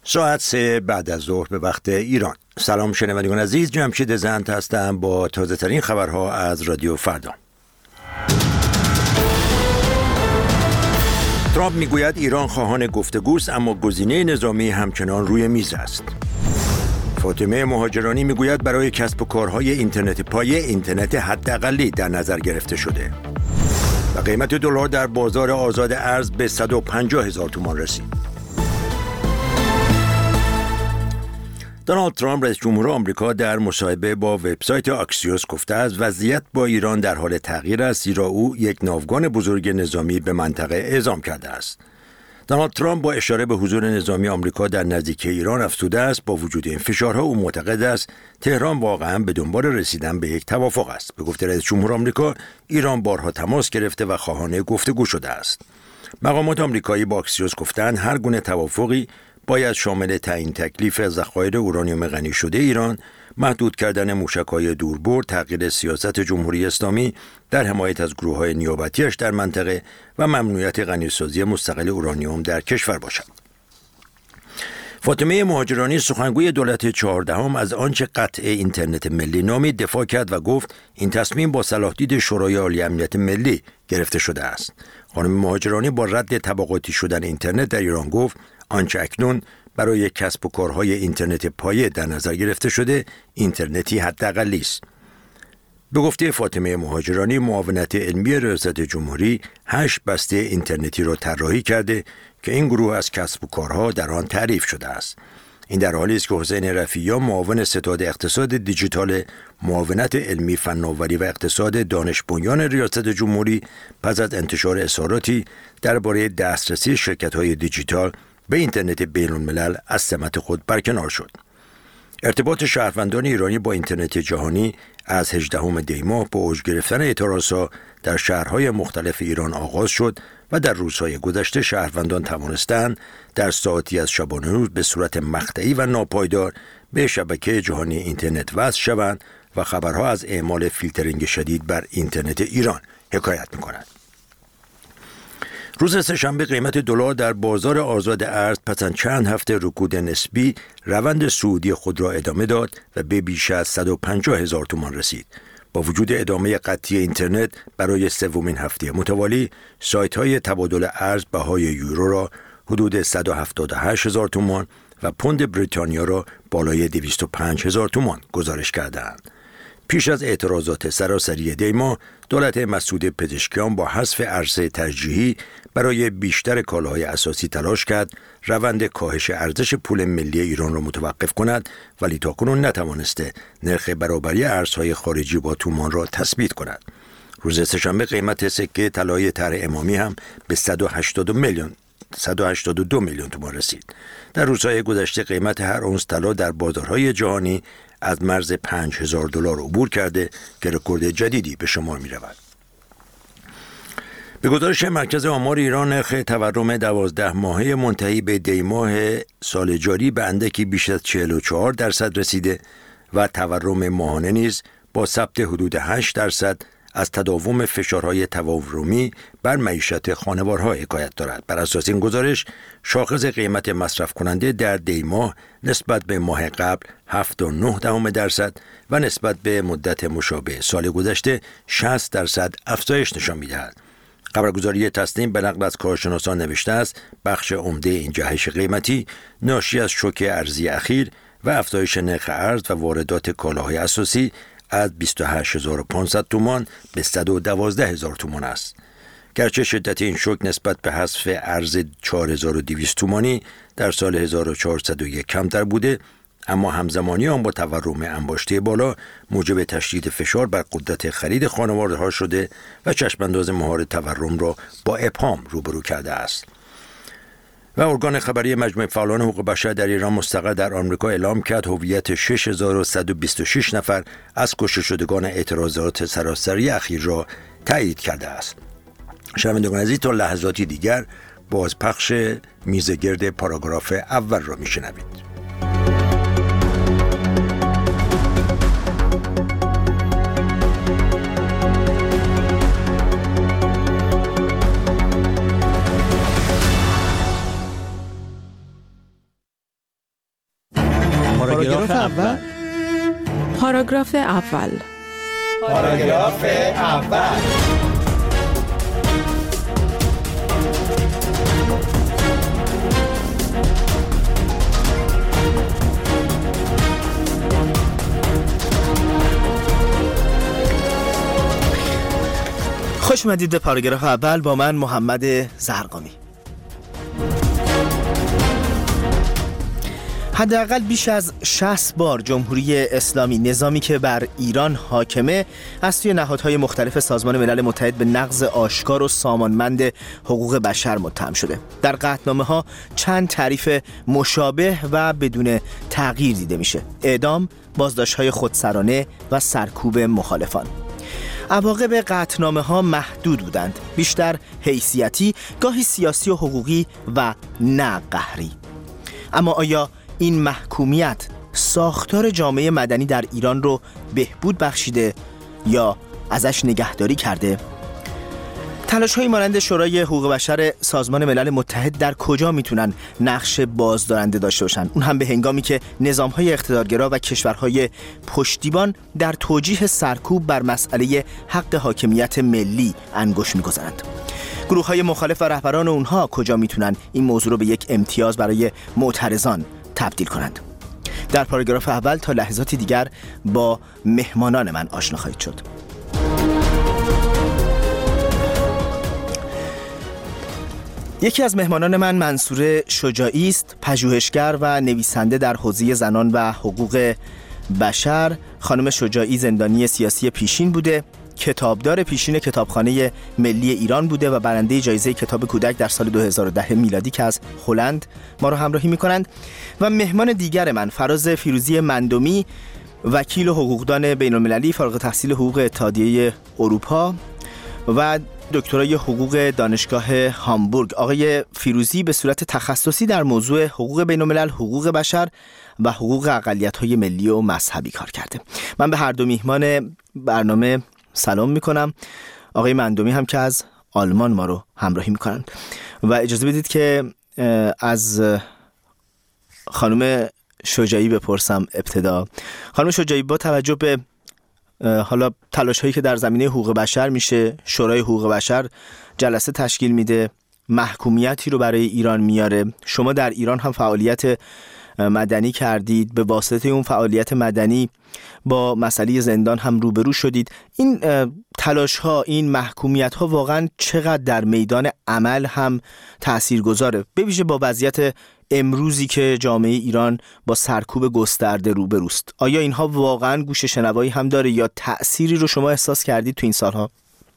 ساعت 3 بعد از ظهر به وقت ایران. سلام شنوندگان عزیز، جمشید زند هستم با تازه ترین خبرها از رادیو فردا. ترامپ میگوید ایران خواهان گفتگوست، اما گزینه نظامی همچنان روی میز است. فاطمه مهاجرانی میگوید برای کسب و کارهای اینترنت پایه اینترنت حداقلی در نظر گرفته شده. و قیمت دلار در بازار آزاد ارز به 150,000 تومان رسید. دونالد ترامپ رئیس جمهور آمریکا در مصاحبه با وبسایت آکسیوس گفته است وضعیت با ایران در حال تغییر است، زیرا او یک ناوگان بزرگ نظامی به منطقه اعزام کرده است. دونالد ترامپ با اشاره به حضور نظامی آمریکا در نزدیکی ایران افزوده است با وجود این فشارها او معتقد است تهران واقعا به دنبال رسیدن به یک توافق است. به گفته رئیس جمهور آمریکا، ایران بارها تماس گرفته و خواهان گفتگو شده است. مقامات آمریکایی با آکسیوس گفتند هر گونه توافقی باید شامل تعیین تکلیف ذخایر اورانیوم غنی شده ایران، محدود کردن موشک‌های دوربرد، تغییر سیاست جمهوری اسلامی در حمایت از گروه‌های نیابتی‌اش در منطقه و ممنوعیت غنیسازی مستقل اورانیوم در کشور باشد. فاطمه مهاجرانی سخنگوی دولت 14 از آنچه قطع اینترنت ملی نامید دفاع کرد و گفت این تصمیم با صلاح دید شورای عالی امنیت ملی گرفته شده است. خانم مهاجرانی با رد طبقاتی شدن اینترنت در ایران گفت آنچه اکنون برای کسب و کارهای اینترنت پایه در نظر گرفته شده اینترنتی حداقلی است. به گفته فاطمه مهاجرانی، معاونت علمی ریاست جمهوری 8 بسته اینترنتی را طراحی کرده که این گروه از کسب و کارها در آن تعریف شده است. این در حالی است که حسین رفیعی، معاون ستاد اقتصاد دیجیتال معاونت علمی فناوری و اقتصاد دانش بنیان ریاست جمهوری، پس از انتشار اظهاراتی درباره دسترسی شرکت‌های دیجیتال به اینترنت بین‌الملل از سمت خود برکنار شد. ارتباط شهروندان ایرانی با اینترنت جهانی از 18 دی ماه با اوج گرفتن اعتراضات در شهرهای مختلف ایران آغاز شد و در روزهای گذشته شهروندان توانستند در ساعتی از شبانه روز به صورت مقطعی و ناپایدار به شبکه جهانی اینترنت وصل شوند و خبرها از اعمال فیلترینگ شدید بر اینترنت ایران حکایت می‌کنند. روز سه‌شنبه قیمت دلار در بازار آزاد ارز پس از چند هفته رکود نسبی روند صعودی خود را ادامه داد و به بیش از 150,000 تومان رسید. با وجود ادامه قطعی اینترنت برای سومین هفته متوالی، سایت‌های تبادل ارز بهای یورو را حدود 178,000 تومان و پوند بریتانیا را بالای 205,000 تومان گزارش کردند. پیش از اعتراضات سراسری دی ماه، دولت مسعود پزشکیان با حذف ارز ترجیحی برای بیشتر کالاهای اساسی تلاش کرد روند کاهش ارزش پول ملی ایران را متوقف کند، ولی تاکنون نتوانسته نرخ برابری ارزهای خارجی با تومان را تثبیت کند. روز سه‌شنبه قیمت سکه طلای طرح امامی هم به 182 میلیون تومان رسید. در روزهای گذشته قیمت هر اونس طلا در بازارهای جهانی از مرز $5,000 عبور کرده که رکورد جدیدی به شمار می رود. به گزارش مرکز آمار ایران، نرخ تورم 12 ماهه منتهی به دی ماه سال جاری به اندکی بیش از 44% رسیده و تورم ماهانه نیز با ثبت حدود 8% از تداوم فشارهای تورمی بر معیشت خانوارها حکایت دارد. بر اساس این گزارش، شاخص قیمت مصرف کننده در دی ماه نسبت به ماه قبل 7.9% و نسبت به مدت مشابه سال گذشته 60% افزایش نشان می‌دهد. خبرگزاری تسنیم به نقل از کارشناسان نوشته است بخش عمده این جهش قیمتی ناشی از شوک ارزی اخیر و افزایش نرخ ارز و واردات کالاهای اساسی از 28,500 تومان به 112,000 تومان است. گرچه شدت این شوک نسبت به حذف ارز 4,200 تومانی در سال 1401 کمتر بوده، اما همزمانی آن با تورم انباشته بالا موجب تشدید فشار بر قدرت خرید خانوارها شده و چشمانداز مهار تورم را با ابهام روبرو کرده است. و ارگان خبری مجمع فعالان حقوق بشر در ایران مستقر در آمریکا اعلام کرد هویت 6,126 نفر از کشته شدگان اعتراضات سراسری اخیر را تایید کرده است. شنوندگان عزیز، تا لحظاتی دیگر بازپخش میزگرد پاراگراف اول را میشنوید. پاراگراف اول. پاراگراف اول. پاراگراف اول. خوش اومدید به پاراگراف اول با من محمد زرقامی. حداقل بیش از 60 بار جمهوری اسلامی، نظامی که بر ایران حاکمه، از سوی نهادهای مختلف سازمان ملل متحد به نقض آشکار و سامانمند حقوق بشر متهم شده. در قطعنامه‌ها چند تعریف مشابه و بدون تغییر دیده میشه: اعدام، بازداشت‌های خودسرانه و سرکوب مخالفان. عواقب قطعنامه‌ها محدود بودند، بیشتر حیثیتی، گاهی سیاسی و حقوقی و نه قهری. اما آیا این محکومیت ساختار جامعه مدنی در ایران رو بهبود بخشیده یا ازش نگهداری کرده؟ تلاش‌های مانند شورای حقوق بشر سازمان ملل متحد در کجا میتونن نقش بازدارنده داشته باشن؟ اون هم به هنگامی که نظام‌های اقتدارگرا و کشورهای پشتیبان در توجیه سرکوب بر مسئله حق حاکمیت ملی انگشت می‌گذارند. گروه‌های مخالف و رهبران اونها کجا میتونن این موضوع رو به یک امتیاز برای معترضان تبدیل کنند؟ در پاراگراف اول تا لحظاتی دیگر با مهمانان من آشنا خواهید شد. یکی از مهمانان من منصوره شجاعی است، پژوهشگر و نویسنده در حوزه زنان و حقوق بشر. خانم شجاعی زندانی سیاسی پیشین بوده، کتابدار پیشین کتابخانه ملی ایران بوده و برنده جایزه کتاب کودک در سال 2010 میلادی که از هلند ما رو همراهی می‌کنند. و مهمان دیگر من فراز فیروزی مندمی، وکیل و حقوقدان بین‌المللی، فارغ التحصیل حقوق اتحادیه اروپا و دکترای حقوق دانشگاه هامبورگ. آقای فیروزی به صورت تخصصی در موضوع حقوق بین‌الملل، حقوق بشر و حقوق اقلیت‌های ملی و مذهبی کار کرده. من به هر دو میهمان برنامه سلام میکنم. آقای مندمی هم که از آلمان ما رو همراهی میکنن و اجازه بدید که از خانم شجاعی بپرسم ابتدا. خانم شجاعی، با توجه به حالا تلاش هایی که در زمینه حقوق بشر میشه، شورای حقوق بشر جلسه تشکیل میده، محکومیتی رو برای ایران میاره، شما در ایران هم فعالیت مدنی کردید، به واسطه اون فعالیت مدنی با مسئله زندان هم روبرو شدید. این تلاش ها، این محکومیت ها واقعا چقدر در میدان عمل هم تاثیرگذاره، به ویژه با وضعیت امروزی که جامعه ایران با سرکوب گسترده روبروست؟ آیا اینها واقعا گوش شنوایی هم داره یا تأثیری رو شما احساس کردید تو این سالها؟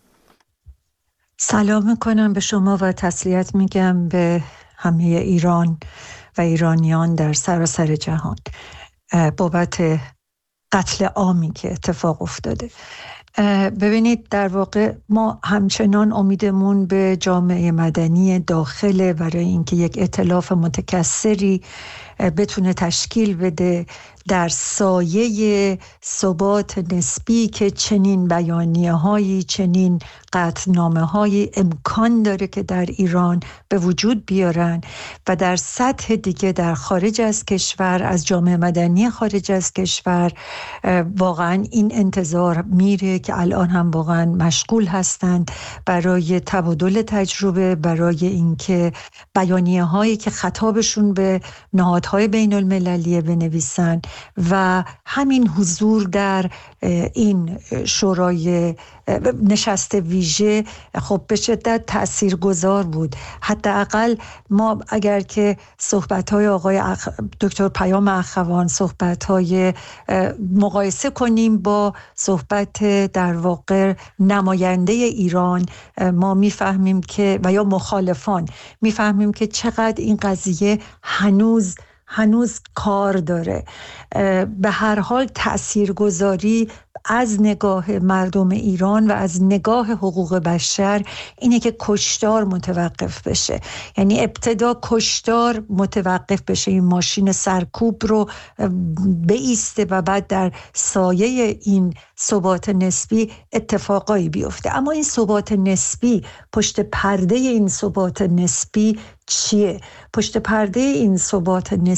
سلام میکنم به شما و تسلیت میگم به همه ایران و ایرانیان در سراسر جهان بابت قتل عامی که اتفاق افتاده. ببینید، در واقع ما همچنان امیدمون به جامعه مدنی داخله برای اینکه یک ائتلاف متکثری بتونه تشکیل بده در سایه ثبات نسبی که چنین بیانیه‌هایی، چنین قطعنامه‌هایی امکان داره که در ایران به وجود بیارن و در سطح دیگه در خارج از کشور، از جامعه مدنی خارج از کشور واقعا این انتظار میره که الان هم واقعا مشغول هستند برای تبادل تجربه، برای اینکه بیانیه‌هایی که خطابشون به نهادهای بین المللیه بنویسن و همین حضور در این شورای نشست ویژه خب به شدت تاثیرگذار بود. حداقل ما اگر که صحبت‌های آقای دکتر پیام اخوان، صحبت‌های مقایسه کنیم با صحبت در واقع نماینده ایران، ما میفهمیم که و یا مخالفان میفهمیم که چقدر این قضیه هنوز کار داره. به هر حال تاثیرگذاری از نگاه مردم ایران و از نگاه حقوق بشر اینه که کشتار متوقف بشه، یعنی ابتدا کشتار متوقف بشه، این ماشین سرکوب رو بایسته و بعد در سایه این ثبات نسبی اتفاقایی بیفته. اما این ثبات نسبی، پشت پرده این ثبات نسبی چیه؟ پشت پرده این ثبات نسبی